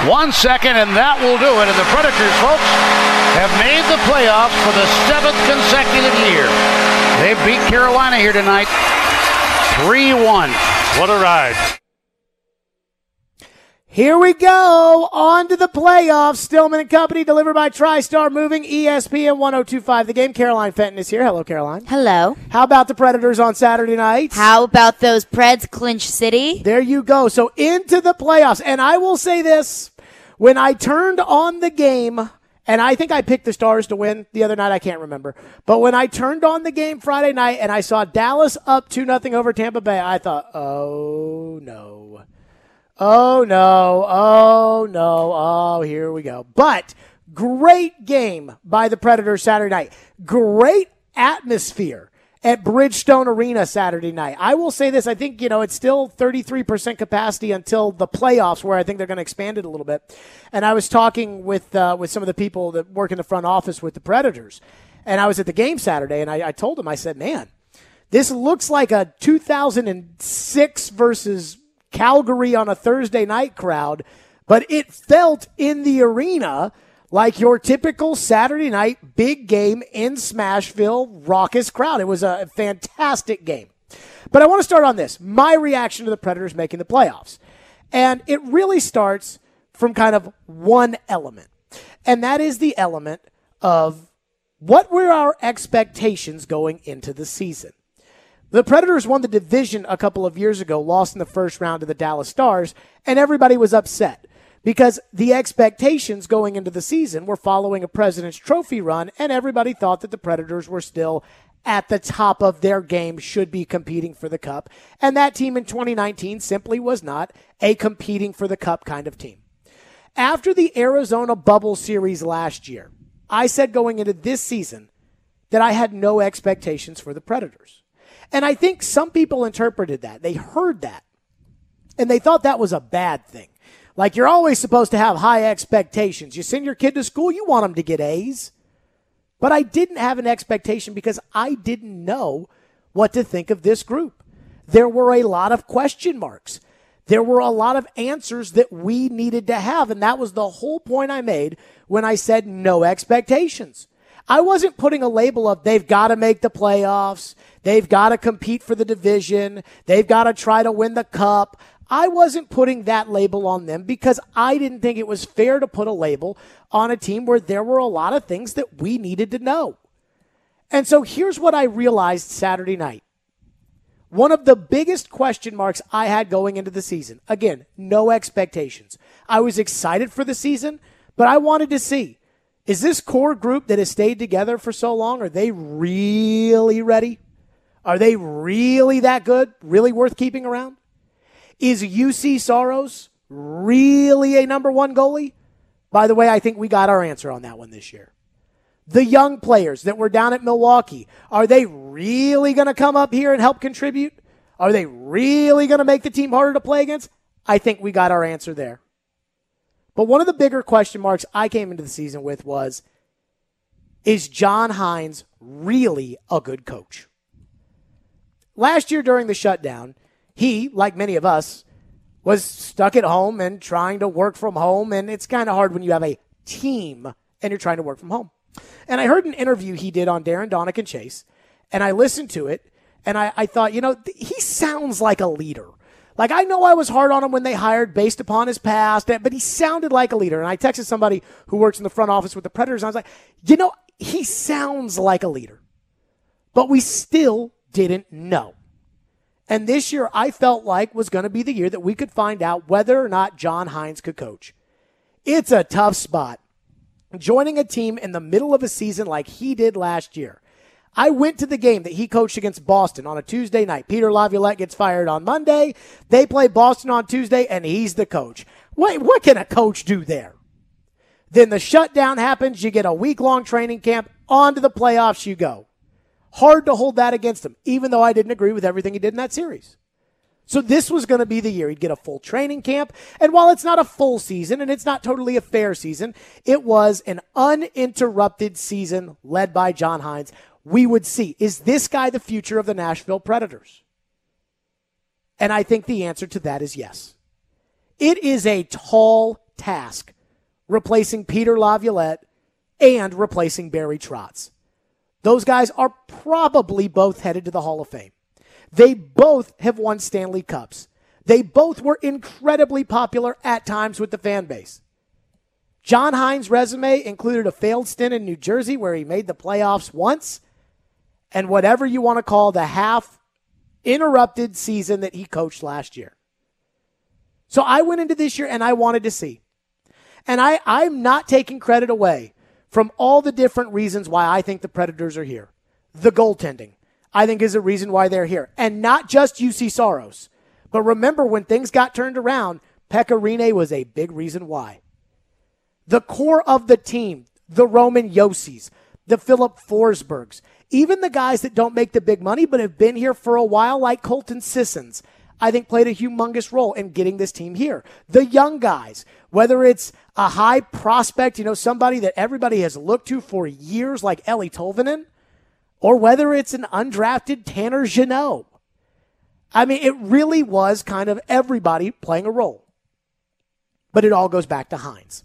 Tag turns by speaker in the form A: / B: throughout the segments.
A: 1 second, and that will do it. And the Predators, folks, have made the playoffs for the 7th consecutive year. They beat Carolina here tonight, 3-1.
B: What a ride.
C: Here we go, on to the playoffs. Stillman and Company, delivered by TriStar Moving, ESPN 102.5. The Game. Caroline Fenton is here. Hello, Caroline.
D: Hello.
C: How about the Predators on Saturday night?
D: How about those Preds clinch city?
C: There you go. So into the playoffs. And I will say this, when I turned on the game, and I think I picked the Stars to win the other night, I can't remember. But when I turned on the game Friday night and I saw Dallas up 2-0 over Tampa Bay, I thought, oh, no. Oh, no. Oh, no. Oh, here we go. But great game by the Predators Saturday night. Great atmosphere at Bridgestone Arena Saturday night. I will say this. I think, it's still 33% capacity until the playoffs, where I think they're going to expand it a little bit. And I was talking with some of the people that work in the front office with the Predators. And I was at the game Saturday, and I told them, I said, man, this looks like a 2006 versus Calgary on a Thursday night crowd, but it felt in the arena like your typical Saturday night big game in Smashville raucous crowd. It was a fantastic game. But I want to start on this, my reaction to the Predators making the playoffs. And it really starts from kind of one element, and that is the element of what were our expectations going into the season. The Predators won the division a couple of years ago, lost in the first round to the Dallas Stars, and everybody was upset because the expectations going into the season were following a President's Trophy run, and everybody thought that the Predators were still at the top of their game, should be competing for the Cup, and that team in 2019 simply was not a competing for the Cup kind of team. After the Arizona Bubble Series last year, I said going into this season that I had no expectations for the Predators. And I think some people interpreted that. They heard that, and they thought that was a bad thing. Like, you're always supposed to have high expectations. You send your kid to school, you want them to get A's. But I didn't have an expectation because I didn't know what to think of this group. There were a lot of question marks. There were a lot of answers that we needed to have, and that was the whole point I made when I said no expectations. I wasn't putting a label of they've got to make the playoffs, they've got to compete for the division, they've got to try to win the Cup. I wasn't putting that label on them because I didn't think it was fair to put a label on a team where there were a lot of things that we needed to know. And so here's what I realized Saturday night. One of the biggest question marks I had going into the season, again, no expectations. I was excited for the season, but I wanted to see, is this core group that has stayed together for so long, are they really ready? Are they really that good? Really worth keeping around? Is UC Soros really a number one goalie? By the way, I think we got our answer on that one this year. The young players that were down at Milwaukee, are they really going to come up here and help contribute? Are they really going to make the team harder to play against? I think we got our answer there. But one of the bigger question marks I came into the season with was, is John Hynes really a good coach? Last year during the shutdown, he, like many of us, was stuck at home and trying to work from home, and it's kind of hard when you have a team and you're trying to work from home. And I heard an interview he did on Darren Donick and Chase, and I listened to it, and I thought, he sounds like a leader. Like, I know I was hard on him when they hired based upon his past, but he sounded like a leader. And I texted somebody who works in the front office with the Predators, and I was like, he sounds like a leader. But we still didn't know. And this year, I felt like was going to be the year that we could find out whether or not John Hynes could coach. It's a tough spot. Joining a team in the middle of a season like he did last year. I went to the game that he coached against Boston on a Tuesday night. Peter Laviolette gets fired on Monday. They play Boston on Tuesday, and he's the coach. What can a coach do there? Then the shutdown happens. You get a week-long training camp. On to the playoffs you go. Hard to hold that against him, even though I didn't agree with everything he did in that series. So this was going to be the year. He'd get a full training camp. And while it's not a full season and it's not totally a fair season, it was an uninterrupted season led by John Hynes. We would see, is this guy the future of the Nashville Predators? And I think the answer to that is yes. It is a tall task replacing Peter Laviolette and replacing Barry Trotz. Those guys are probably both headed to the Hall of Fame. They both have won Stanley Cups. They both were incredibly popular at times with the fan base. John Hines' resume included a failed stint in New Jersey where he made the playoffs once, and whatever you want to call the half-interrupted season that he coached last year. So I went into this year and I wanted to see. And I'm not taking credit away from all the different reasons why I think the Predators are here. The goaltending, I think, is a reason why they're here. And not just UC Saros. But remember, when things got turned around, Pekka Rinne was a big reason why. The core of the team, the Roman Josi's, the Philip Forsbergs, even the guys that don't make the big money but have been here for a while, like Colton Sissons, I think played a humongous role in getting this team here. The young guys, whether it's a high prospect, somebody that everybody has looked to for years like Eeli Tolvanen, or whether it's an undrafted Tanner Jeannot. I mean, it really was kind of everybody playing a role. But it all goes back to Hines.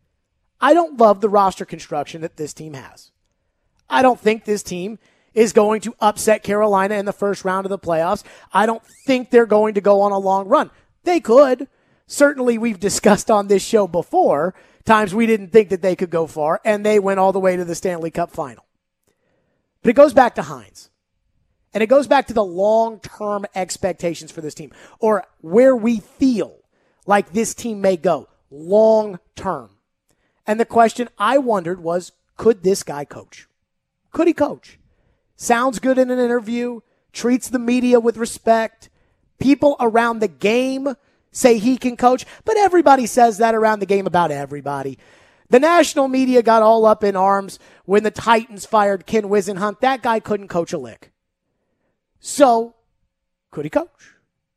C: I don't love the roster construction that this team has. I don't think this team is going to upset Carolina in the first round of the playoffs. I don't think they're going to go on a long run. They could. Certainly, we've discussed on this show before times we didn't think that they could go far, and they went all the way to the Stanley Cup final. But it goes back to Hines. And it goes back to the long-term expectations for this team, or where we feel like this team may go long-term. And the question I wondered was, could this guy coach? Could he coach? Sounds good in an interview, treats the media with respect. People around the game say he can coach, but everybody says that around the game about everybody. The national media got all up in arms when the Titans fired Ken Whisenhunt. That guy couldn't coach a lick. So, could he coach?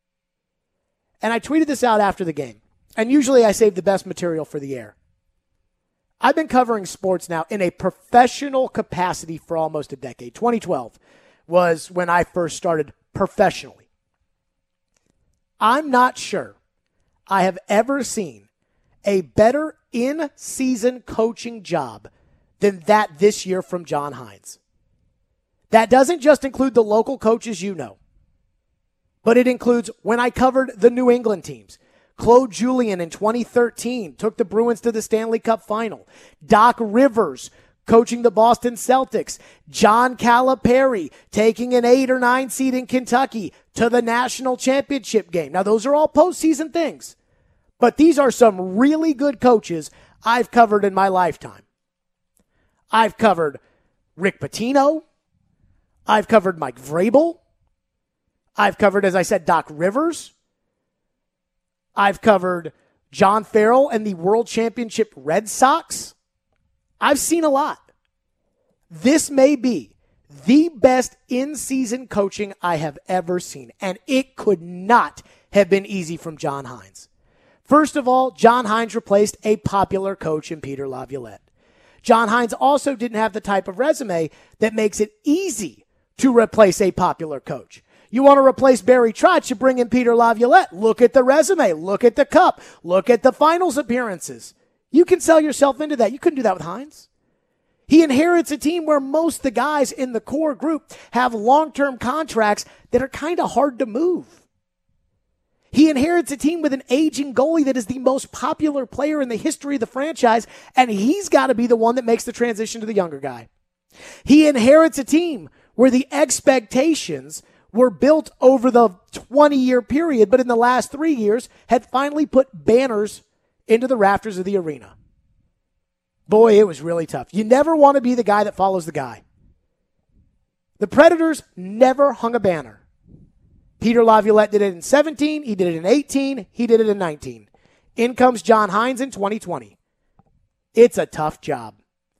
C: And I tweeted this out after the game. And usually I save the best material for the air. I've been covering sports now in a professional capacity for almost a decade. 2012 was when I first started professionally. I'm not sure I have ever seen a better in-season coaching job than that this year from John Hines. That doesn't just include the local coaches you know, but it includes when I covered the New England teams. Claude Julien in 2013 took the Bruins to the Stanley Cup final. Doc Rivers coaching the Boston Celtics. John Calipari taking an 8 or 9 seed in Kentucky to the national championship game. Now, those are all postseason things, but these are some really good coaches I've covered in my lifetime. I've covered Rick Pitino. I've covered Mike Vrabel. I've covered, as I said, Doc Rivers. I've covered John Farrell and the World Championship Red Sox. I've seen a lot. This may be the best in-season coaching I have ever seen, and it could not have been easy from John Hines. First of all, John Hines replaced a popular coach in Peter Laviolette. John Hines also didn't have the type of resume that makes it easy to replace a popular coach. You want to replace Barry Trotz, you bring in Peter Laviolette. Look at the resume. Look at the cup. Look at the finals appearances. You can sell yourself into that. You couldn't do that with Hines. He inherits a team where most of the guys in the core group have long-term contracts that are kind of hard to move. He inherits a team with an aging goalie that is the most popular player in the history of the franchise, and he's got to be the one that makes the transition to the younger guy. He inherits a team where the expectations were built over the 20-year period, but in the last 3 years had finally put banners into the rafters of the arena. Boy, it was really tough. You never want to be the guy that follows the guy. The Predators never hung a banner. Peter Laviolette did it in 17, he did it in 18, he did it in 19. In comes John Hines in 2020. It's a tough job.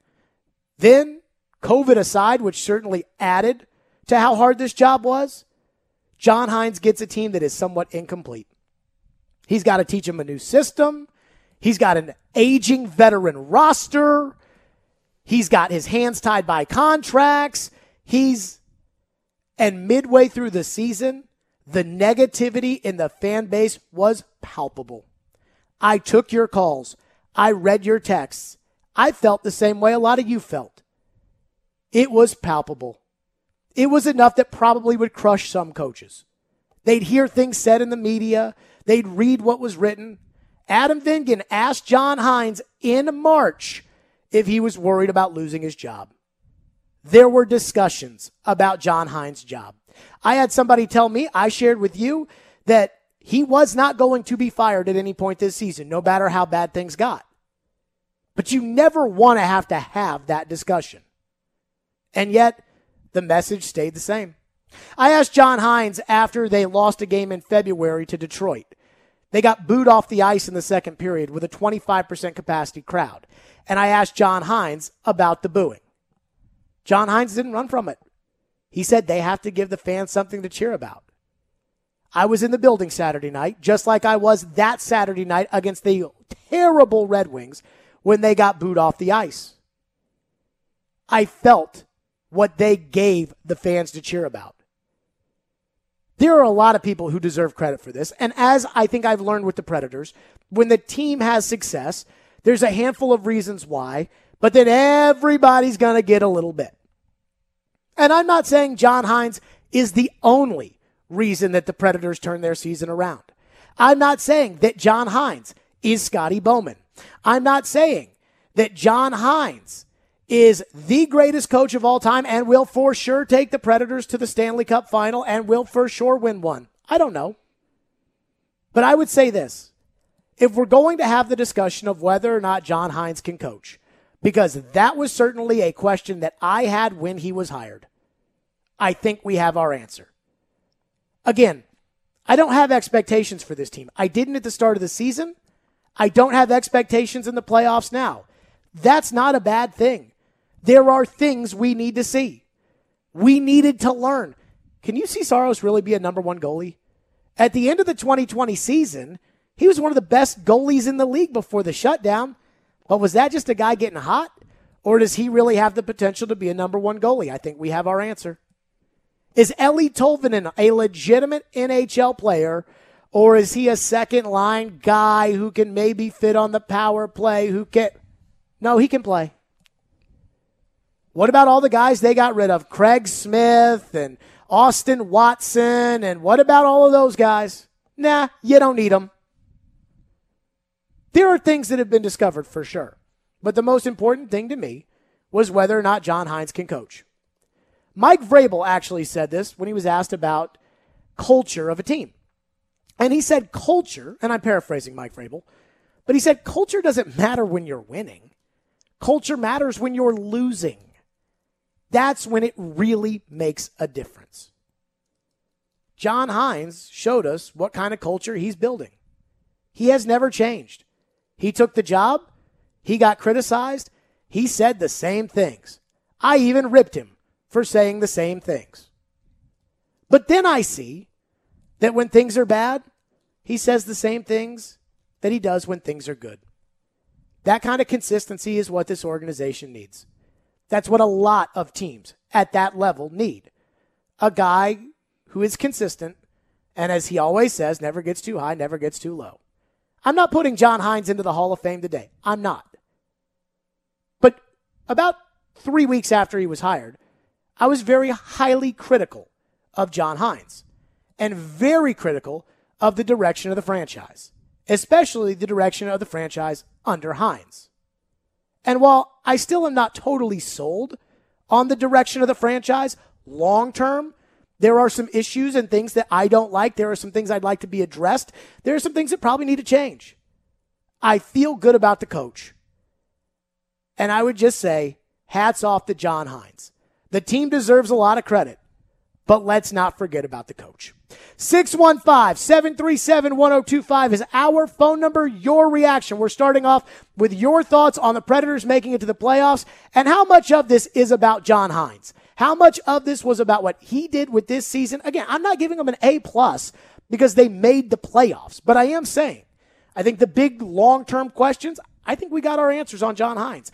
C: Then, COVID aside, which certainly added to how hard this job was, John Hines gets a team that is somewhat incomplete. He's got to teach them a new system. He's got an aging veteran roster. He's got his hands tied by contracts. And midway through the season, the negativity in the fan base was palpable. I took your calls. I read your texts. I felt the same way a lot of you felt. It was palpable. It was enough that probably would crush some coaches. They'd hear things said in the media. They'd read what was written. Adam Vingan asked John Hines in March if he was worried about losing his job. There were discussions about John Hines' job. I had somebody tell me, I shared with you, that he was not going to be fired at any point this season, no matter how bad things got. But you never want to have that discussion. And yet, the message stayed the same. I asked John Hines after they lost a game in February to Detroit. They got booed off the ice in the second period with a 25% capacity crowd. And I asked John Hines about the booing. John Hines didn't run from it. He said they have to give the fans something to cheer about. I was in the building Saturday night, just like I was that Saturday night against the terrible Red Wings when they got booed off the ice. I felt what they gave the fans to cheer about. There are a lot of people who deserve credit for this, and as I think I've learned with the Predators, when the team has success, there's a handful of reasons why, but then everybody's going to get a little bit. And I'm not saying John Hines is the only reason that the Predators turn their season around. I'm not saying that John Hines is Scotty Bowman. I'm not saying that John Hines is the greatest coach of all time and will for sure take the Predators to the Stanley Cup final and will for sure win one. I don't know. But I would say this. If we're going to have the discussion of whether or not John Hines can coach, because that was certainly a question that I had when he was hired, I think we have our answer. Again, I don't have expectations for this team. I didn't at the start of the season. I don't have expectations in the playoffs now. That's not a bad thing. There are things we need to see. We needed to learn. Can you see Saros really be a number one goalie? At the end of the 2020 season, he was one of the best goalies in the league before the shutdown. But was that just a guy getting hot? Or does he really have the potential to be a number one goalie? I think we have our answer. Is Eeli Tolvanen a legitimate NHL player, or is he a second-line guy who can maybe fit on the power play, who can... No, he can play. What about all the guys they got rid of? Craig Smith and Austin Watson, and what about all of those guys? Nah, you don't need them. There are things that have been discovered for sure, but the most important thing to me was whether or not John Hines can coach. Mike Vrabel actually said this when he was asked about culture of a team. And he said culture, and I'm paraphrasing Mike Vrabel, but he said culture doesn't matter when you're winning. Culture matters when you're losing. That's when it really makes a difference. John Hines showed us what kind of culture he's building. He has never changed. He took the job. He got criticized. He said the same things. I even ripped him for saying the same things. But then I see that when things are bad, he says the same things that he does when things are good. That kind of consistency is what this organization needs. That's what a lot of teams at that level need. A guy who is consistent, and as he always says, never gets too high, never gets too low. I'm not putting John Hines into the Hall of Fame today. I'm not. But about 3 weeks after he was hired, I was very highly critical of John Hines and very critical of the direction of the franchise, especially the direction of the franchise under Hines. And while I still am not totally sold on the direction of the franchise long term, there are some issues and things that I don't like. There are some things I'd like to be addressed. There are some things that probably need to change. I feel good about the coach. And I would just say, hats off to John Hines. The team deserves a lot of credit, but let's not forget about the coach. 615-737-1025 is our phone number. Your reaction. We're starting off with your thoughts on the Predators making it to the playoffs and how much of this is about John Hines. How much of this was about what he did with this season? Again, I'm not giving them an A+ because they made the playoffs, but I am saying I think the big long-term questions, I think we got our answers on John Hines.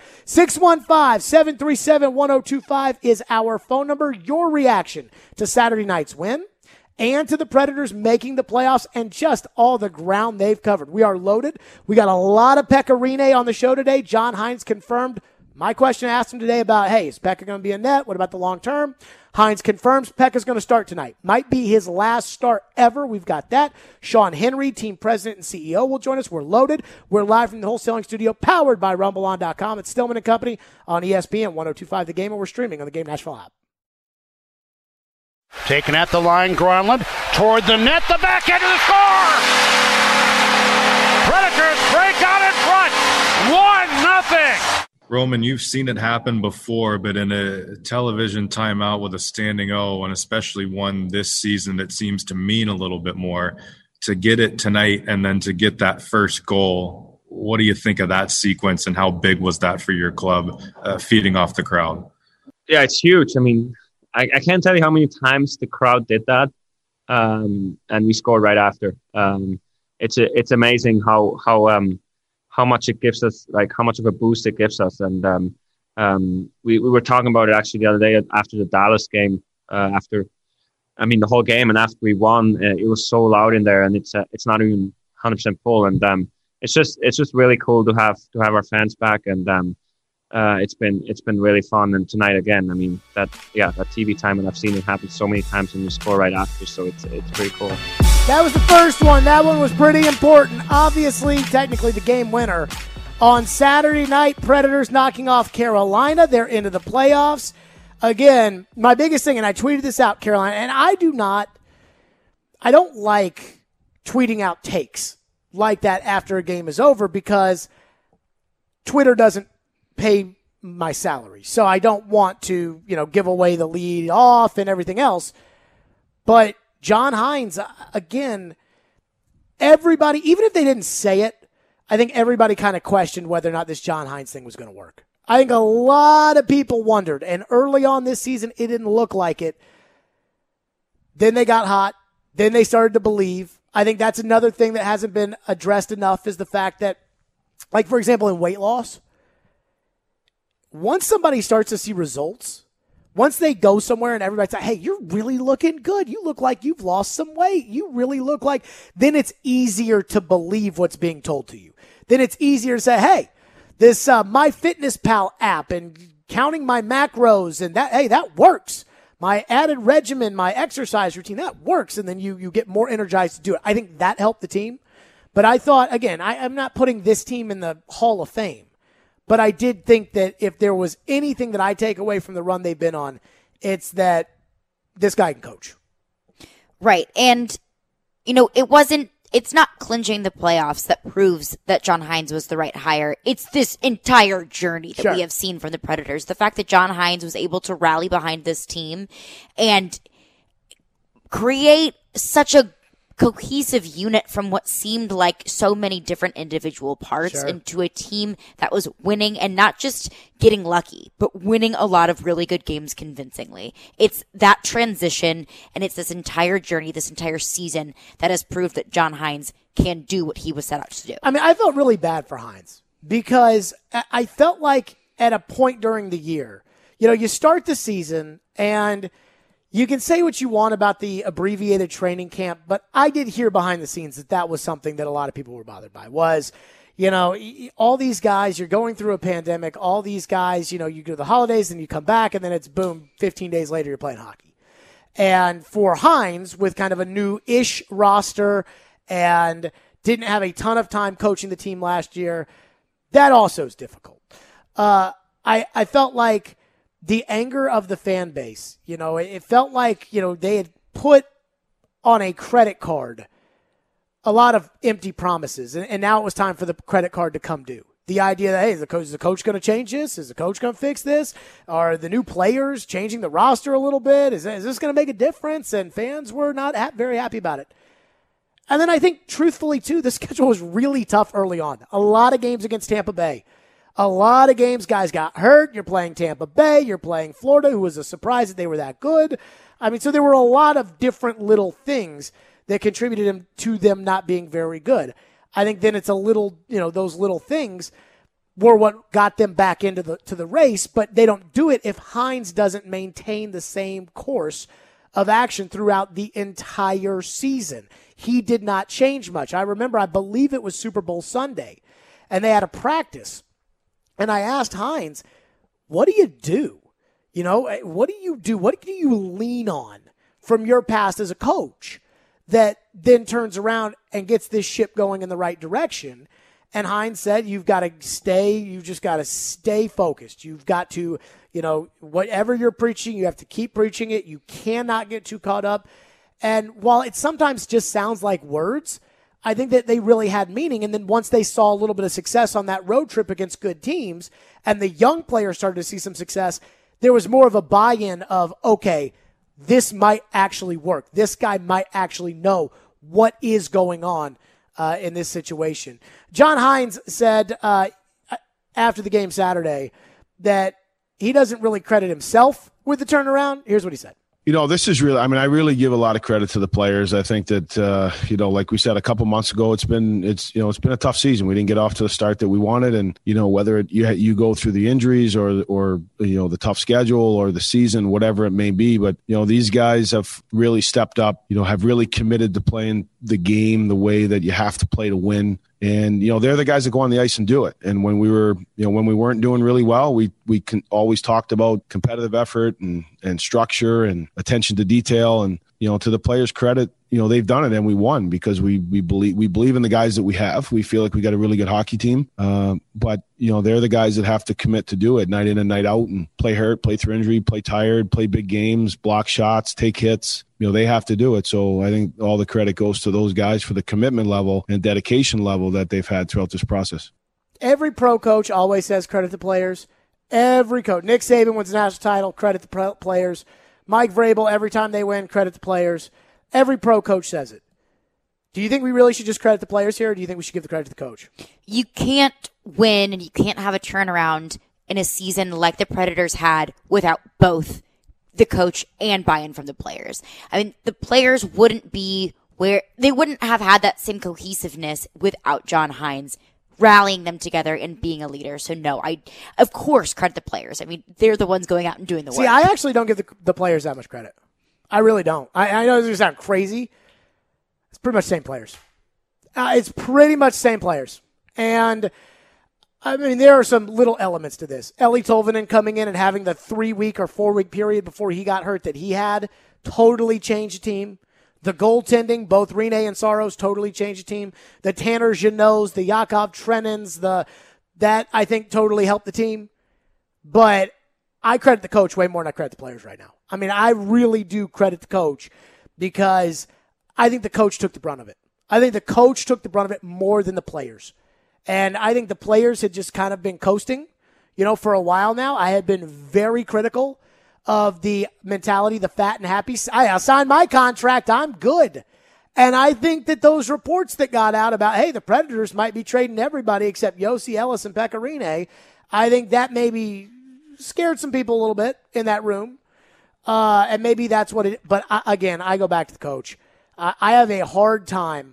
C: 615-737-1025 is our phone number. Your reaction to Saturday night's win and to the Predators making the playoffs and just all the ground they've covered. We are loaded. We got a lot of Pekka Rinne on the show today. John Hynes confirmed. My question I asked him today about, hey, is Pekka going to be in net? What about the long term? Hynes confirms Pekka's going to start tonight. Might be his last start ever. We've got that. Sean Henry, team president and CEO, will join us. We're loaded. We're live from the wholesaling studio, powered by RumbleOn.com. It's Stillman & Company on ESPN 102.5 The Game, and we're streaming on the Game Nashville app.
A: Taken at the line, Gronlund toward the net, the back end of the score! Predators break out in front, 1-0.
B: Roman, you've seen it happen before, but in a television timeout with a standing O, and especially one this season that seems to mean a little bit more, to get it tonight and then to get that first goal, what do you think of that sequence and how big was that for your club, feeding off the crowd?
E: Yeah, it's huge. I mean, I can't tell you how many times the crowd did that, and we scored right after. It's amazing how much it gives us, like how much of a boost it gives us. And we were talking about it actually the other day after the Dallas game. The whole game, and after we won, it was so loud in there, and it's not even 100% full. And it's just really cool to have our fans back, and it's been really fun. And tonight again, I mean that TV time, and I've seen it happen so many times, and you score right after, so it's pretty cool.
C: That was the first one. That one was pretty important. Obviously, technically the game winner. On Saturday night, Predators knocking off Carolina. They're into the playoffs. Again, my biggest thing, and I tweeted this out, Carolina, and I don't like tweeting out takes like that after a game is over because Twitter doesn't pay my salary. So I don't want to, give away the lead off and everything else. But John Hynes, again, everybody, even if they didn't say it, I think everybody kind of questioned whether or not this John Hynes thing was going to work. I think a lot of people wondered, and early on this season, it didn't look like it. Then they got hot. Then they started to believe. I think that's another thing that hasn't been addressed enough is the fact that, like, for example, in weight loss, once somebody starts to see results, once they go somewhere and everybody's like, hey, you're really looking good. You look like you've lost some weight. You really look like, then it's easier to believe what's being told to you. Then it's easier to say, hey, this MyFitnessPal app and counting my macros and that works. My added regimen, my exercise routine, that works. And then you get more energized to do it. I think that helped the team. But I thought, again, I'm not putting this team in the Hall of Fame. But I did think that if there was anything that I take away from the run they've been on, it's that this guy can coach.
D: Right. And, it's not clinching the playoffs that proves that John Hynes was the right hire. It's this entire journey that we have seen from the Predators. The fact that John Hynes was able to rally behind this team and create such a cohesive unit from what seemed like so many different individual parts into a team that was winning and not just getting lucky, but winning a lot of really good games convincingly. It's that transition, and it's this entire journey, this entire season that has proved that John Hynes can do what he was set out to do.
C: I mean, I felt really bad for Hynes because I felt like at a point during the year, you start the season and you can say what you want about the abbreviated training camp, but I did hear behind the scenes that was something that a lot of people were bothered by was, all these guys, you're going through a pandemic, all these guys, you go to the holidays and you come back and then it's boom, 15 days later you're playing hockey. And for Hynes, with kind of a new-ish roster and didn't have a ton of time coaching the team last year, that also is difficult. I felt like the anger of the fan base, it felt like, they had put on a credit card a lot of empty promises. And now it was time for the credit card to come due. The idea that, hey, is the coach going to change this? Is the coach going to fix this? Are the new players changing the roster a little bit? Is this going to make a difference? And fans were not very happy about it. And then I think, truthfully, too, the schedule was really tough early on. A lot of games against Tampa Bay. A lot of games, guys got hurt. You're playing Tampa Bay. You're playing Florida, who was a surprise that they were that good. I mean, so there were a lot of different little things that contributed to them not being very good. I think then it's a little, those little things were what got them back into the race, but they don't do it if Hynes doesn't maintain the same course of action throughout the entire season. He did not change much. I remember, I believe it was Super Bowl Sunday, and they had a practice. And I asked Hines, what do you do? You know, what do you do? What do you lean on from your past as a coach that then turns around and gets this ship going in the right direction? And Hines said, you just got to stay focused. You've got to, you know, whatever you're preaching, you have to keep preaching it. You cannot get too caught up. And while it sometimes just sounds like words, I think that they really had meaning. And then once they saw a little bit of success on that road trip against good teams and the young players started to see some success, there was more of a buy-in of, okay, this might actually work. This guy might actually know what is going on in this situation. John Hines said after the game Saturday that he doesn't really credit himself with the turnaround. Here's what he said.
F: You know, this is really, I mean, I really give a lot of credit to the players. I think that, you know, like we said a couple months ago, it's been a tough season. We didn't get off to the start that we wanted. And, you know, whether you go through the injuries or, you know, the tough schedule or the season, whatever it may be. But, you know, these guys have really stepped up, you know, have really committed to playing the game the way that you have to play to win. And, you know, they're the guys that go on the ice and do it. And when we weren't doing really well, we always talked about competitive effort and structure and attention to detail. And, you know, to the players' credit, you know, they've done it and we won because we believe in the guys that we have. We feel like we got a really good hockey team. But, you know, they're the guys that have to commit to do it night in and night out and play hurt, play through injury, play tired, play big games, block shots, take hits. You know, they have to do it. So I think all the credit goes to those guys for the commitment level and dedication level that they've had throughout this process.
C: Every pro coach always says credit to players. Every coach. Nick Saban wins the national title, credit to players. Mike Vrabel, every time they win, credit to players. Every pro coach says it. Do you think we really should just credit the players here, or do you think we should give the credit to the coach?
D: You can't win and you can't have a turnaround in a season like the Predators had without both the coach and buy-in from the players. I mean, the players wouldn't be where they wouldn't have had that same cohesiveness without John Hines rallying them together and being a leader. So no, I of course credit the players. I mean, they're the ones going out and doing the work.
C: See, I actually don't give the players that much credit. I really don't. I know this is going to sound crazy. It's pretty much the same players. It's pretty much the same players. And I mean, there are some little elements to this. Eeli Tolvanen coming in and having the 3-week or 4-week period before he got hurt that he had totally changed the team. The goaltending, both Rinne and Saros totally changed the team. The Tanner Jeannots, the Yakov Trenins, that I think totally helped the team. But I credit the coach way more than I credit the players right now. I mean, I really do credit the coach because I think the coach took the brunt of it. I think the coach took the brunt of it more than the players. And I think the players had just kind of been coasting, you know, for a while now. I had been very critical of the mentality, the fat and happy. I signed my contract. I'm good. And I think that those reports that got out about, hey, the Predators might be trading everybody except Josi Ellis and Pekka Rinne, I think that maybe scared some people a little bit in that room. And maybe that's what it, but again, I go back to the coach. I have a hard time.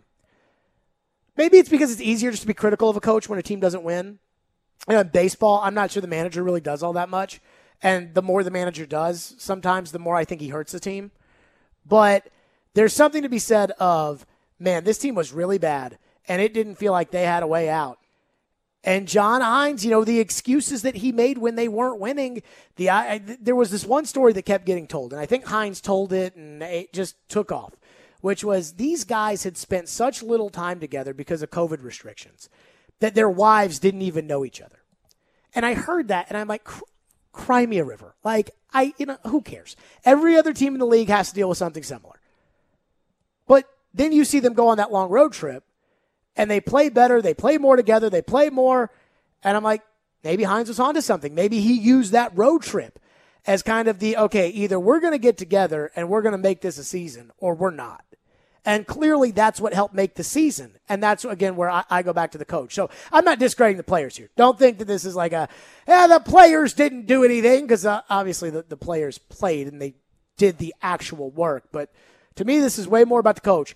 C: Maybe it's because it's easier just to be critical of a coach when a team doesn't win. You know, in baseball, I'm not sure the manager really does all that much. And the more the manager does, sometimes the more I think he hurts the team. But there's something to be said of, man, this team was really bad, and it didn't feel like they had a way out. And John Hines, you know, the excuses that he made when they weren't winning, there was this one story that kept getting told, and I think Hines told it, and it just took off, which was these guys had spent such little time together because of COVID restrictions that their wives didn't even know each other. And I heard that, and I'm like, cry me a river. Like, who cares? Every other team in the league has to deal with something similar. But then you see them go on that long road trip, and they play better, they play more together, they play more, and I'm like, maybe Hines was onto something. Maybe he used that road trip as kind of the, okay, either we're going to get together and we're going to make this a season, or we're not. And clearly that's what helped make the season. And that's, again, where I go back to the coach. So I'm not discrediting the players here. Don't think that this is like the players didn't do anything, because obviously the players played and they did the actual work. But to me, this is way more about the coach.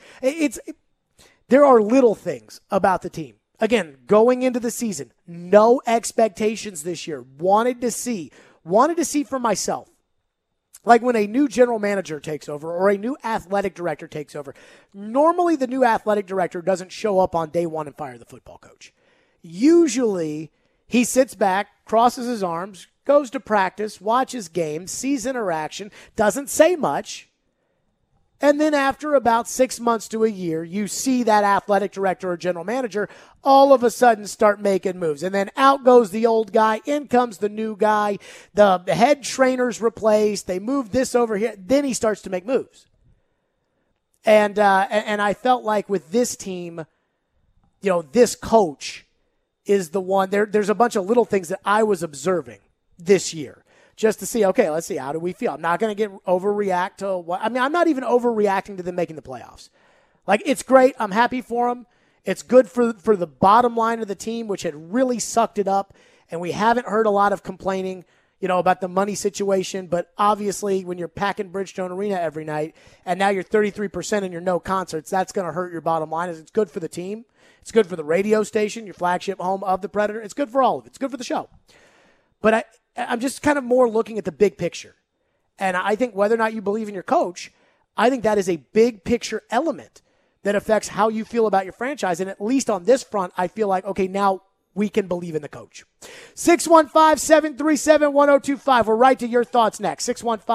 C: There are little things about the team. Again, going into the season, no expectations this year. Wanted to see for myself like when a new general manager takes over or a new athletic director takes over, normally the new athletic director doesn't show up on day one and fire the football coach. Usually he sits back, crosses his arms, goes to practice, watches games, sees interaction, doesn't say much. And then after about 6 months to a year, you see that athletic director or general manager all of a sudden start making moves. And then out goes the old guy, in comes the new guy, the head trainer's replaced, they move this over here, then he starts to make moves. And I felt like with this team, this coach is the one, there's a bunch of little things that I was observing this year. Just to see, okay, let's see, how do we feel? I'm not going to overreact to what, I'm not even overreacting to them making the playoffs. Like, it's great. I'm happy for them. It's good for the bottom line of the team, which had really sucked it up. And we haven't heard a lot of complaining, about the money situation. But obviously, when you're packing Bridgestone Arena every night and now you're 33% and you're no concerts, that's going to hurt your bottom line. It's good for the team. It's good for the radio station, your flagship home of the Predator. It's good for all of it. It's good for the show. But I'm just kind of more looking at the big picture. And I think whether or not you believe in your coach, I think that is a big picture element that affects how you feel about your franchise. And at least on this front, I feel like, okay, now we can believe in the coach. 615-737-1025. We're right to your thoughts next.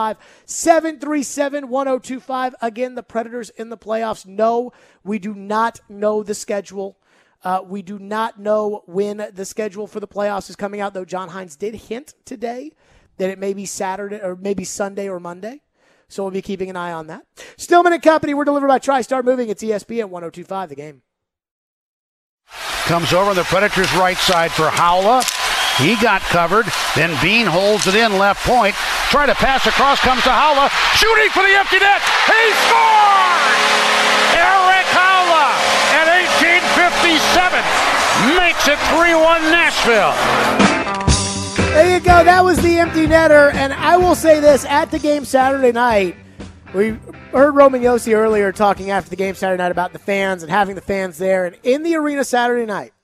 C: 615-737-1025. Again, the Predators in the playoffs. No, we do not know the schedule. We do not know when the schedule for the playoffs is coming out, though John Hines did hint today that it may be Saturday or maybe Sunday or Monday. So we'll be keeping an eye on that. Stillman & Company, we're delivered by TriStar Moving. It's ESPN 102.5, The Game.
A: Comes over on the Predators' right side for Howla. He got covered. Then Bean holds it in left point. Try to pass across, comes to Howla. Shooting for the empty net. He scores! Erik Howla at 18:57 makes it 3-1 Nashville.
C: There you go. That was the empty netter. And I will say this, at the game Saturday night, we heard Roman Josi earlier talking after the game Saturday night about the fans and having the fans there. And in the arena Saturday night,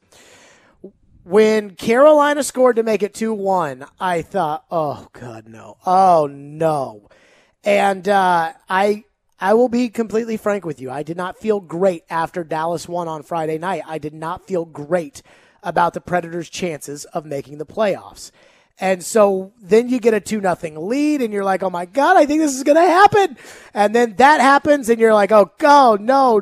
C: when Carolina scored to make it 2-1, I thought, oh, God, no. Oh, no. And I will be completely frank with you. I did not feel great after Dallas won on Friday night. I did not feel great about the Predators' chances of making the playoffs. And so then you get a 2-0 lead, and you're like, oh, my God, I think this is going to happen. And then that happens, and you're like, oh, no,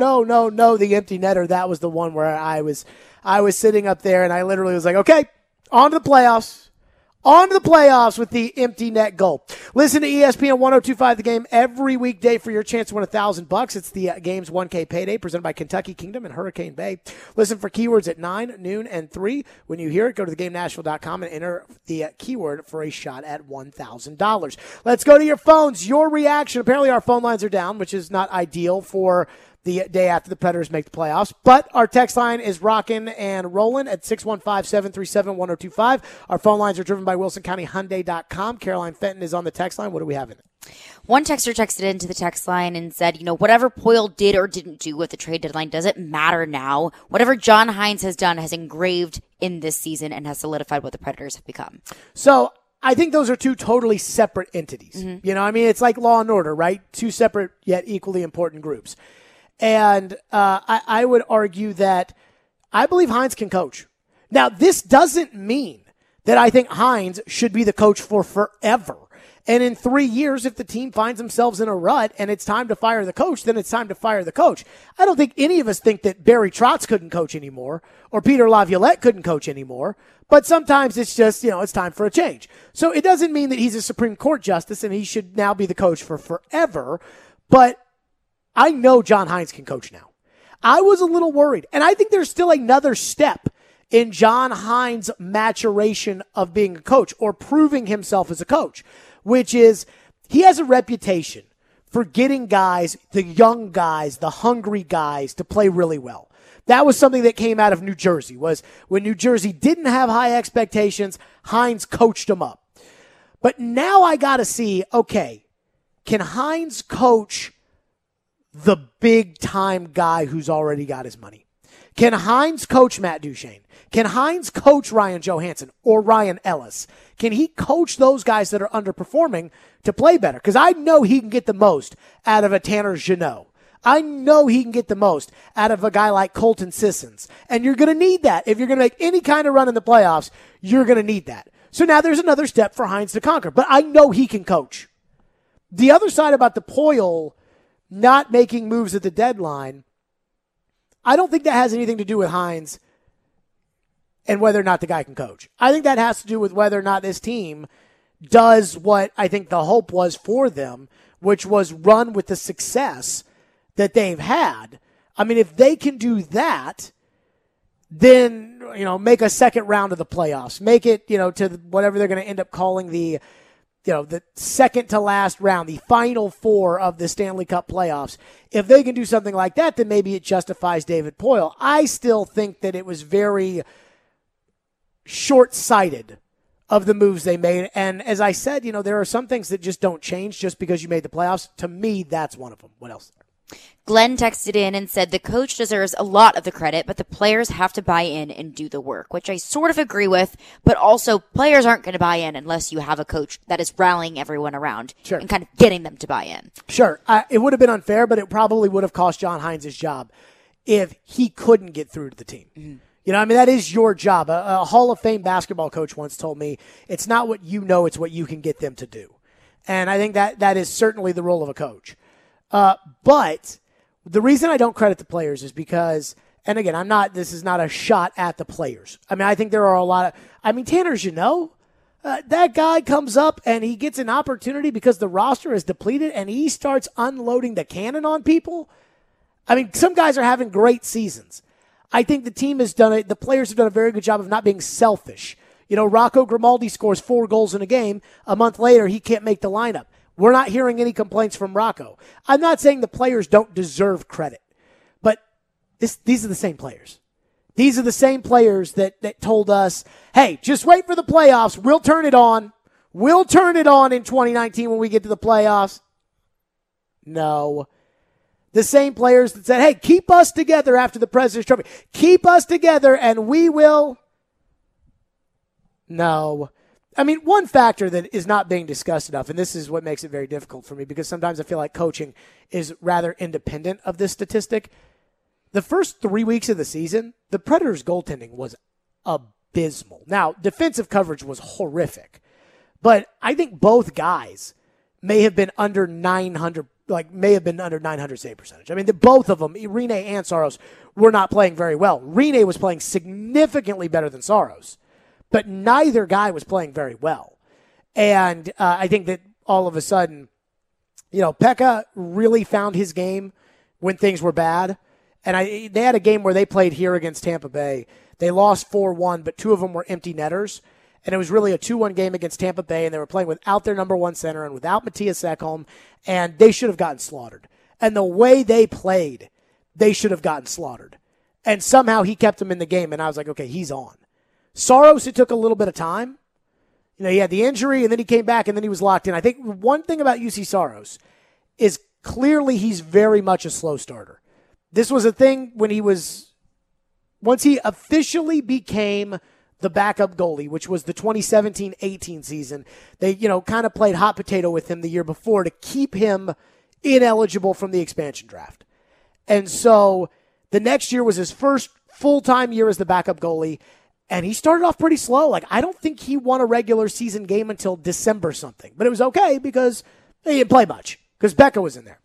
C: the empty netter. That was the one where I was sitting up there, and I literally was like, okay, on to the playoffs. On to the playoffs with the empty net goal. Listen to ESPN 102.5 The Game every weekday for your chance to win $1,000. It's the Game's 1K Payday presented by Kentucky Kingdom and Hurricane Bay. Listen for keywords at 9, noon, and 3. When you hear it, go to theGameNashville.com and enter the keyword for a shot at $1,000. Let's go to your phones. Your reaction. Apparently our phone lines are down, which is not ideal for the day after the Predators make the playoffs. But our text line is rocking and rolling at 615-737-1025. Our phone lines are driven by WilsonCountyHyundai.com. Caroline Fenton is on the text line. What do we have in it?
D: One texter texted into the text line and said, whatever Poile did or didn't do with the trade deadline doesn't matter now. Whatever John Hines has done has engraved in this season and has solidified what the Predators have become.
C: So I think those are two totally separate entities. Mm-hmm. It's like Law and Order, right? Two separate yet equally important groups. And I would argue that I believe Hines can coach. Now, this doesn't mean that I think Hines should be the coach for forever. And in 3 years, if the team finds themselves in a rut and it's time to fire the coach, then it's time to fire the coach. I don't think any of us think that Barry Trotz couldn't coach anymore or Peter Laviolette couldn't coach anymore. But sometimes it's just, it's time for a change. So it doesn't mean that he's a Supreme Court justice and he should now be the coach for forever. But I know John Hines can coach now. I was a little worried, and I think there's still another step in John Hines' maturation of being a coach or proving himself as a coach, which is he has a reputation for getting guys, the young guys, the hungry guys, to play really well. That was something that came out of New Jersey, was when New Jersey didn't have high expectations, Hines coached them up. But now I got to see, okay, can Hines coach the big-time guy who's already got his money? Can Hines coach Matt Duchene? Can Hines coach Ryan Johansson or Ryan Ellis? Can he coach those guys that are underperforming to play better? Because I know he can get the most out of a Tanner Jeannot. I know he can get the most out of a guy like Colton Sissons. And you're going to need that. If you're going to make any kind of run in the playoffs, you're going to need that. So now there's another step for Hines to conquer. But I know he can coach. The other side about the Poile not making moves at the deadline, I don't think that has anything to do with Hines and whether or not the guy can coach. I think that has to do with whether or not this team does what I think the hope was for them, which was run with the success that they've had. I mean, if they can do that, then, make a second round of the playoffs. Make it, to whatever they're going to end up calling the second to last round, the final four of the Stanley Cup playoffs. If they can do something like that, then maybe it justifies David Poile. I still think that it was very short-sighted of the moves they made. And as I said, there are some things that just don't change just because you made the playoffs. To me, that's one of them. What else?
D: Glenn texted in and said the coach deserves a lot of the credit, but the players have to buy in and do the work, which I sort of agree with, but also players aren't going to buy in unless you have a coach that is rallying everyone around and kind of getting them to buy in.
C: Sure. It would have been unfair, but it probably would have cost John Hines his job if he couldn't get through to the team. Mm-hmm. That is your job. A Hall of Fame basketball coach once told me, it's not what you know, it's what you can get them to do. And I think that is certainly the role of a coach. But the reason I don't credit the players is because, and again, this is not a shot at the players. I mean, I think there are a lot of, Tanner Jeannot, that guy comes up and he gets an opportunity because the roster is depleted and he starts unloading the cannon on people. I mean, some guys are having great seasons. I think the team has done it. The players have done a very good job of not being selfish. Rocco Grimaldi scores 4 goals in a game. A month later, he can't make the lineup. We're not hearing any complaints from Rocco. I'm not saying the players don't deserve credit, but these are the same players. These are the same players that told us, hey, just wait for the playoffs. We'll turn it on. We'll turn it on in 2019 when we get to the playoffs. No. The same players that said, hey, keep us together after the President's Trophy. Keep us together and we will. No. I mean, one factor that is not being discussed enough, and this is what makes it very difficult for me because sometimes I feel like coaching is rather independent of this statistic. The first 3 weeks of the season, the Predators' goaltending was abysmal. Now, defensive coverage was horrific, but I think both guys may have been under 900 save percentage. I mean, both of them, Rinne and Saros, were not playing very well. Rinne was playing significantly better than Saros, but neither guy was playing very well. And I think that all of a sudden, Pekka really found his game when things were bad. And they had a game where they played here against Tampa Bay. They lost 4-1, but 2 of them were empty netters. And it was really a 2-1 game against Tampa Bay, and they were playing without their number 1 center and without Matthias Ekholm, and they should have gotten slaughtered. And the way they played, they should have gotten slaughtered. And somehow he kept them in the game, and I was like, okay, he's on. Saros, it took a little bit of time. He had the injury, and then he came back, and then he was locked in. I think one thing about UC Saros is clearly he's very much a slow starter. This was a thing when once he officially became the backup goalie, which was the 2017-18 season. They, kind of played hot potato with him the year before to keep him ineligible from the expansion draft. And so the next year was his first full-time year as the backup goalie, and he started off pretty slow. I don't think he won a regular season game until December something, but it was okay because he didn't play much because Pekka was in there.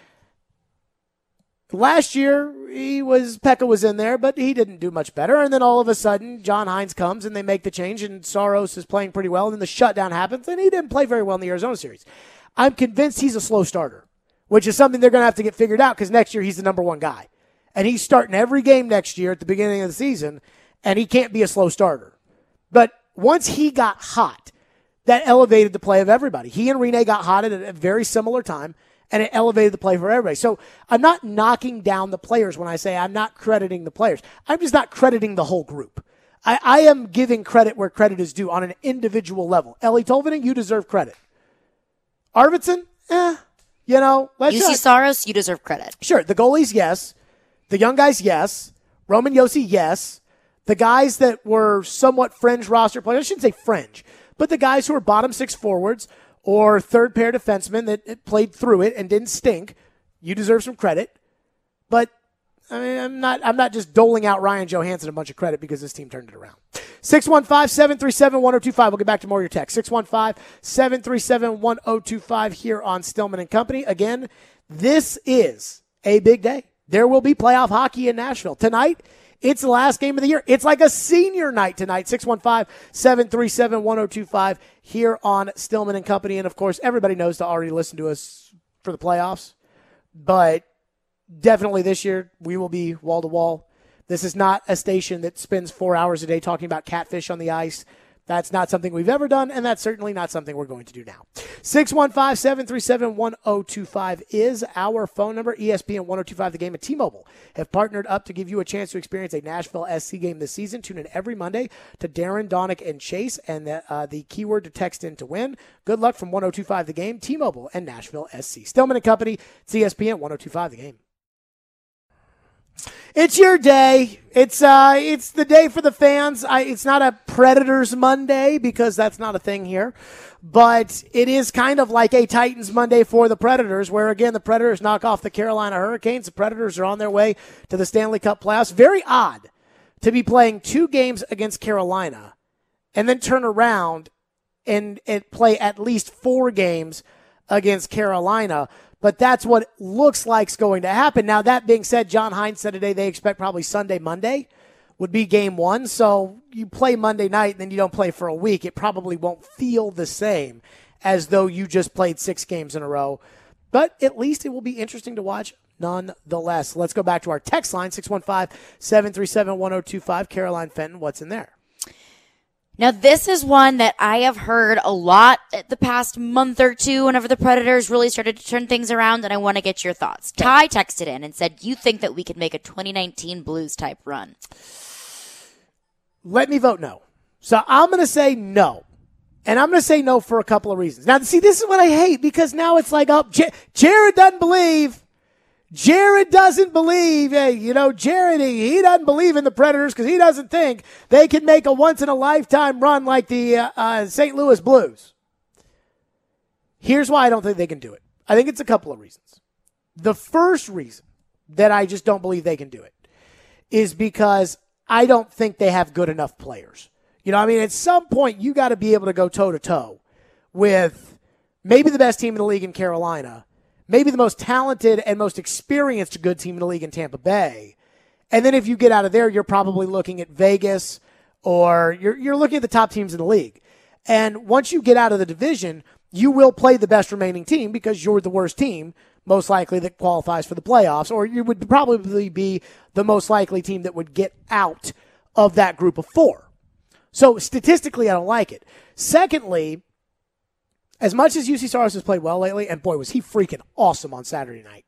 C: Last year, Pekka was in there, but he didn't do much better. And then all of a sudden, John Hines comes and they make the change, and Saros is playing pretty well. And then the shutdown happens, and he didn't play very well in the Arizona series. I'm convinced he's a slow starter, which is something they're going to have to get figured out because next year he's the number 1 guy. And he's starting every game next year at the beginning of the season, and he can't be a slow starter. But once he got hot, that elevated the play of everybody. He and Rinne got hot at a very similar time, and it elevated the play for everybody. So I'm not knocking down the players when I say I'm not crediting the players. I'm just not crediting the whole group. I am giving credit where credit is due on an individual level. Ellie Tolvanen, you deserve credit. Arvidsson,
D: UC Saros, you deserve credit.
C: Sure, the goalies, yes. The young guys, yes. Roman Josi, yes. The guys that were somewhat fringe roster players, I shouldn't say fringe, but the guys who were bottom six forwards or third pair defensemen that played through it and didn't stink, you deserve some credit. But I mean, I'm not just doling out Ryan Johansson a bunch of credit because this team turned it around. 615-737-1025. We'll get back to more of your text. 615-737-1025 here on Stillman and Company. Again, this is a big day. There will be playoff hockey in Nashville. Tonight, it's the last game of the year. It's like a senior night tonight. 615-737-1025 here on Stillman and Company. And, of course, everybody knows to already listen to us for the playoffs. But definitely this year, we will be wall-to-wall. This is not a station that spends 4 hours a day talking about catfish on the ice. That's not something we've ever done, and that's certainly not something we're going to do now. 615-737-1025 is our phone number. ESPN 1025 The Game and T-Mobile have partnered up to give you a chance to experience a Nashville SC game this season. Tune in every Monday to Darren, Donick, and Chase, and the keyword to text in to win. Good luck from 1025 The Game, T-Mobile, and Nashville SC. Stillman and Company, it's ESPN 1025 The Game. It's your day. It's the day for the fans. It's not a Predators Monday because that's not a thing here, but it is kind of like a Titans Monday for the Predators, where again the Predators knock off the Carolina Hurricanes. The Predators are on their way to the Stanley Cup playoffs. Very odd to be playing 2 games against Carolina and then turn around and play at least 4 games against Carolina. But that's what it looks like is going to happen. Now, that being said, John Hines said today they expect probably Sunday, Monday would be game 1. So you play Monday night and then you don't play for a week. It probably won't feel the same as though you just played 6 games in a row. But at least it will be interesting to watch nonetheless. Let's go back to our text line, 615-737-1025. Caroline Fenton, what's in there?
D: Now, this is one that I have heard a lot the past month or two whenever the Predators really started to turn things around, and I want to get your thoughts. Okay. Ty texted in and said, you think that we could make a 2019 Blues-type run?
C: Let me vote no. So I'm going to say no. And I'm going to say no for a couple of reasons. Now, see, this is what I hate, because now it's like, oh, Jared doesn't believe. Jared doesn't believe, Jared, he doesn't believe in the Predators because he doesn't think they can make a once-in-a-lifetime run like the St. Louis Blues. Here's why I don't think they can do it. I think it's a couple of reasons. The first reason that I just don't believe they can do it is because I don't think they have good enough players. At some point you got to be able to go toe-to-toe with maybe the best team in the league in Carolina, maybe the most talented and most experienced good team in the league in Tampa Bay. And then if you get out of there, you're probably looking at Vegas or you're looking at the top teams in the league. And once you get out of the division, you will play the best remaining team because you're the worst team, most likely, that qualifies for the playoffs, or you would probably be the most likely team that would get out of that group of 4. So statistically, I don't like it. Secondly, as much as UC Saros has played well lately, and boy, was he freaking awesome on Saturday night.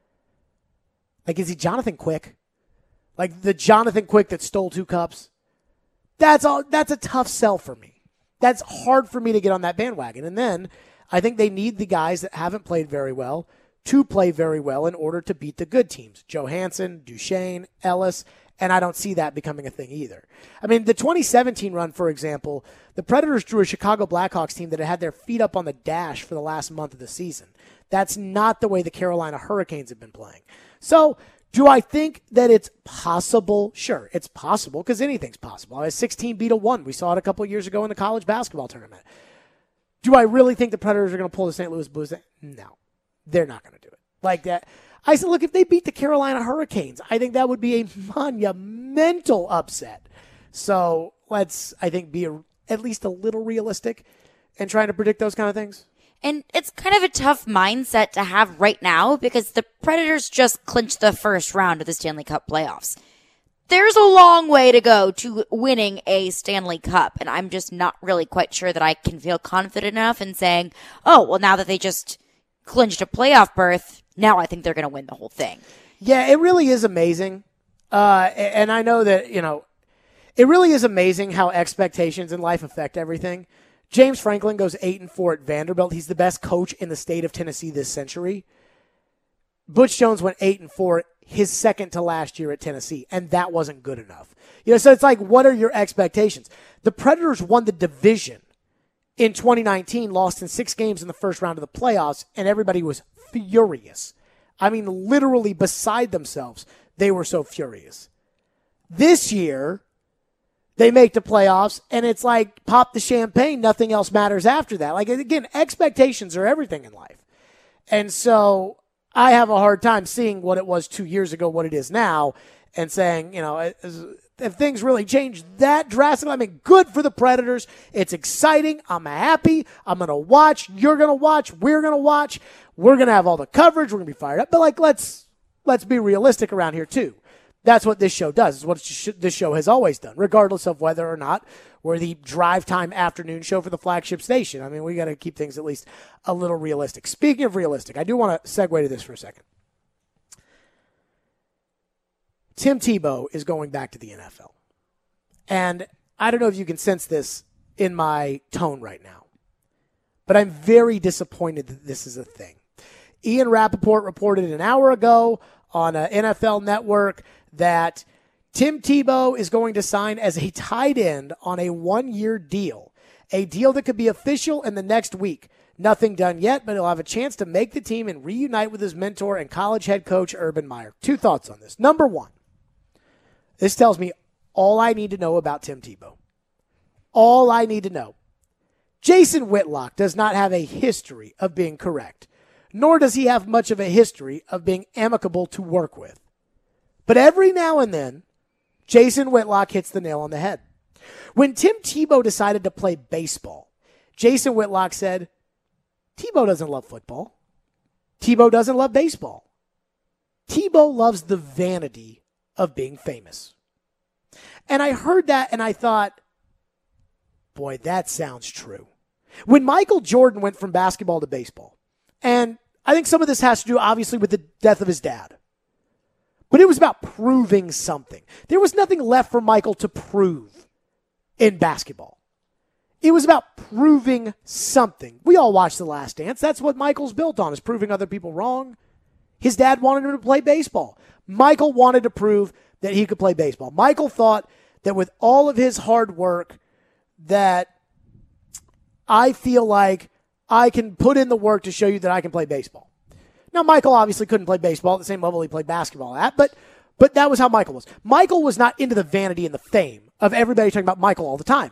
C: Like, is he Jonathan Quick? Like the Jonathan Quick that stole 2 cups? That's a tough sell for me. That's hard for me to get on that bandwagon. And then I think they need the guys that haven't played very well to play very well in order to beat the good teams. Johansson, Duchesne, Ellis, and I don't see that becoming a thing either. I mean, the 2017 run, for example, the Predators drew a Chicago Blackhawks team that had their feet up on the dash for the last month of the season. That's not the way the Carolina Hurricanes have been playing. So, do I think that it's possible? Sure, it's possible because anything's possible. A 16 beat a 1. We saw it a couple of years ago in the college basketball tournament. Do I really think the Predators are going to pull the St. Louis Blues? No, they're not going to do it like that. I said, look, if they beat the Carolina Hurricanes, I think that would be a monumental upset. So let's, I think, be at least a little realistic and trying to predict those kind of things.
D: And it's kind of a tough mindset to have right now because the Predators just clinched the first round of the Stanley Cup playoffs. There's a long way to go to winning a Stanley Cup, and I'm just not really quite sure that I can feel confident enough in saying, oh, well, now that they just clinched a playoff berth, now I think they're going to win the whole thing.
C: Yeah, it really is amazing. And I know that, it really is amazing how expectations in life affect everything. James Franklin goes 8-4 at Vanderbilt. He's the best coach in the state of Tennessee this century. Butch Jones went 8-4 his second to last year at Tennessee, and that wasn't good enough. So it's like, what are your expectations? The Predators won the division in 2019, lost in 6 games in the first round of the playoffs, and everybody was furious. I mean, literally beside themselves. They were so furious. This year, they make the playoffs, and it's like, pop the champagne, nothing else matters after that. Like, again, expectations are everything in life. And so I have a hard time seeing what it was 2 years ago, what it is now, and saying, if things really change that drastically, I mean, good for the Predators. It's exciting. I'm happy. I'm going to watch. You're going to watch. We're going to watch. We're going to have all the coverage. We're going to be fired up. But, like, let's be realistic around here, too. That's what this show does. It's what this show has always done, regardless of whether or not we're the drive time afternoon show for the flagship station. I mean, we got to keep things at least a little realistic. Speaking of realistic, I do want to segue to this for a second. Tim Tebow is going back to the NFL. And I don't know if you can sense this in my tone right now, but I'm very disappointed that this is a thing. Ian Rappaport reported an hour ago on NFL Network that Tim Tebow is going to sign as a tight end on a 1-year deal, a deal that could be official in the next week. Nothing done yet, but he'll have a chance to make the team and reunite with his mentor and college head coach, Urban Meyer. 2 thoughts on this. Number 1, this tells me all I need to know about Tim Tebow. All I need to know. Jason Whitlock does not have a history of being correct, nor does he have much of a history of being amicable to work with. But every now and then, Jason Whitlock hits the nail on the head. When Tim Tebow decided to play baseball, Jason Whitlock said, Tebow doesn't love football. Tebow doesn't love baseball. Tebow loves the vanity of being famous. And I heard that and I thought, boy, that sounds true. When Michael Jordan went from basketball to baseball, and I think some of this has to do, obviously, with the death of his dad. But it was about proving something. There was nothing left for Michael to prove in basketball. It was about proving something. We all watched The Last Dance. That's what Michael's built on, is proving other people wrong. His dad wanted him to play baseball. Michael wanted to prove that he could play baseball. Michael thought that with all of his hard work, that I feel like I can put in the work to show you that I can play baseball. Now, Michael obviously couldn't play baseball at the same level he played basketball at, but that was how Michael was. Michael was not into the vanity and the fame of everybody talking about Michael all the time.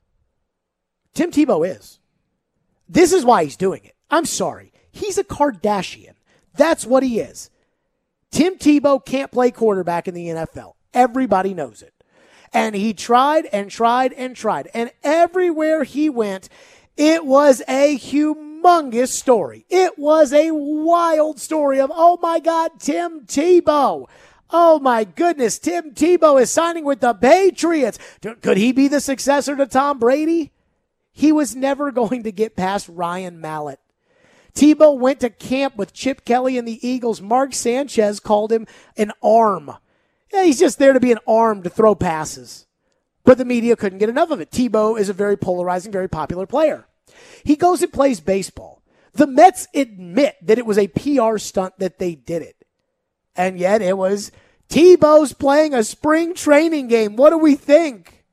C: Tim Tebow is. This is why he's doing it. I'm sorry. He's a Kardashian. That's what he is. Tim Tebow can't play quarterback in the NFL. Everybody knows it. And he tried and tried and tried. And everywhere he went, it was a humongous story. It was a wild story of, oh my God, Tim Tebow. Oh my goodness, Tim Tebow is signing with the Patriots. Could he be the successor to Tom Brady? He was never going to get past Ryan Mallett. Tebow went to camp with Chip Kelly and the Eagles. Mark Sanchez called him an arm. Yeah, he's just there to be an arm to throw passes. But the media couldn't get enough of it. Tebow is a very polarizing, very popular player. He goes and plays baseball. The Mets admit that it was a PR stunt that they did it. And yet it was Tebow's playing a spring training game. What do we think?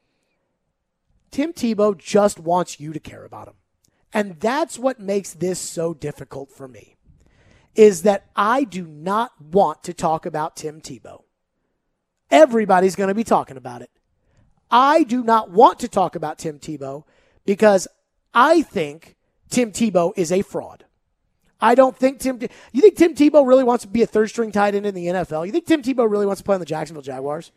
C: Tim Tebow just wants you to care about him. And that's what makes this so difficult for me, is that I do not want to talk about Tim Tebow. Everybody's going to be talking about it. I do not want to talk about Tim Tebow because I think Tim Tebow is a fraud. I don't think you think Tim Tebow really wants to be a third-string tight end in the NFL? You think Tim Tebow really wants to play on the Jacksonville Jaguars?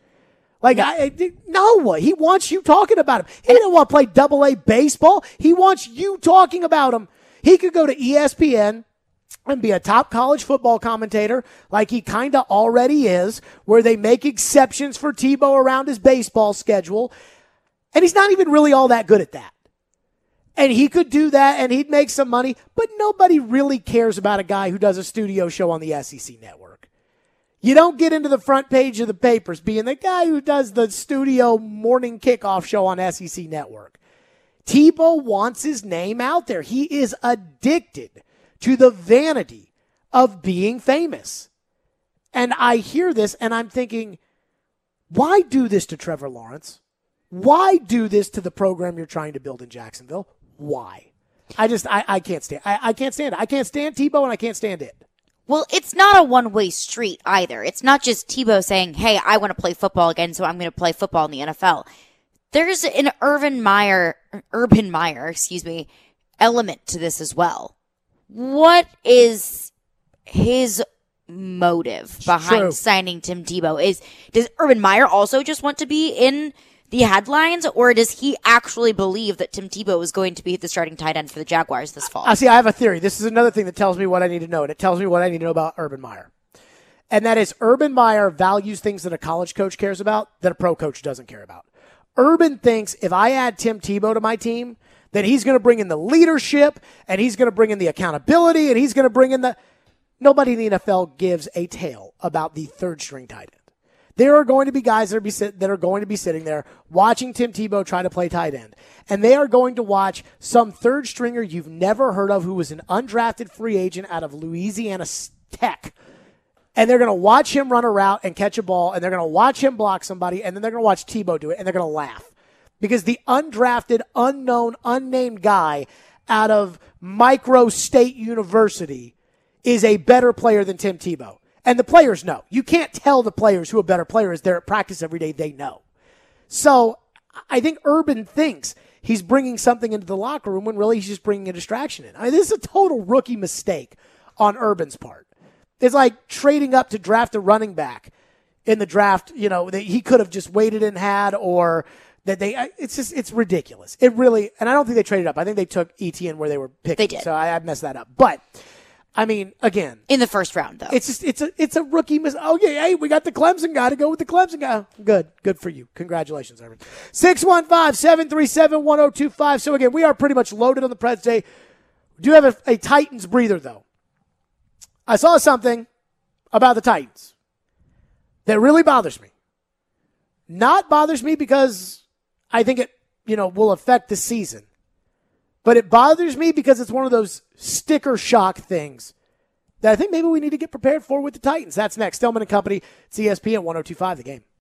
C: No, he wants you talking about him. He don't want to play Double-A baseball. He wants you talking about him. He could go to ESPN and be a top college football commentator like he kind of already is, where they make exceptions for Tebow around his baseball schedule. And he's not even really all that good at that. And he could do that and he'd make some money, but nobody really cares about a guy who does a studio show on the SEC network. You don't get into the front page of the papers being the guy who does the studio morning kickoff show on SEC network. Tebow wants his name out there. He is addicted to the vanity of being famous. And I hear this and I'm thinking, why do this to Trevor Lawrence? Why do this to the program you're trying to build in Jacksonville? Why? I can't stand it. I can't stand it. I can't stand Tebow and I can't stand it.
D: Well, it's not a one-way street either. It's not just Tebow saying, hey, I want to play football again, so I'm going to play football in the NFL. There's an Urban Meyer, element to this as well. What is his motive behind signing Tim Tebow? Does Urban Meyer also just want to be in the headlines, or does he actually believe that Tim Tebow is going to be the starting tight end for the Jaguars this fall?
C: I have a theory. This is another thing that tells me what I need to know, and it tells me what I need to know about Urban Meyer. And that is Urban Meyer values things that a college coach cares about that a pro coach doesn't care about. Urban thinks if I add Tim Tebow to my team, that he's going to bring in the leadership, and he's going to bring in the accountability, and he's going to bring in the... Nobody in the NFL gives a tale about the third-string tight end. There are going to be guys that are going to be sitting there watching Tim Tebow try to play tight end. And they are going to watch some third stringer you've never heard of who was an undrafted free agent out of Louisiana Tech. And they're going to watch him run a route and catch a ball, and they're going to watch him block somebody, and then they're going to watch Tebow do it, and they're going to laugh. Because the undrafted, unknown, unnamed guy out of Micro State University is a better player than Tim Tebow. And the players know. You can't tell the players who a better player is. They're at practice every day. They know. So I think Urban thinks he's bringing something into the locker room when really he's just bringing a distraction in. I mean, this is a total rookie mistake on Urban's part. It's like trading up to draft a running back in the draft, that he could have just waited and had, or that it's ridiculous. It really, and I don't think they traded up. I think they took ETN where they were picking.
D: They did.
C: So I messed that up. But I mean, again,
D: in the first round, though,
C: it's a rookie miss. Oh yeah, hey, we got the Clemson guy to go with the Clemson guy. Good for you. Congratulations, Urban. 615-737-1025. So again, we are pretty much loaded on the Preds today. We do have a Titans breather though. I saw something about the Titans that really bothers me. Not bothers me because I think it will affect the season. But it bothers me because it's one of those sticker shock things that I think maybe we need to get prepared for with the Titans. That's next. Stillman and Company, it's ESPN 102.5 The Game.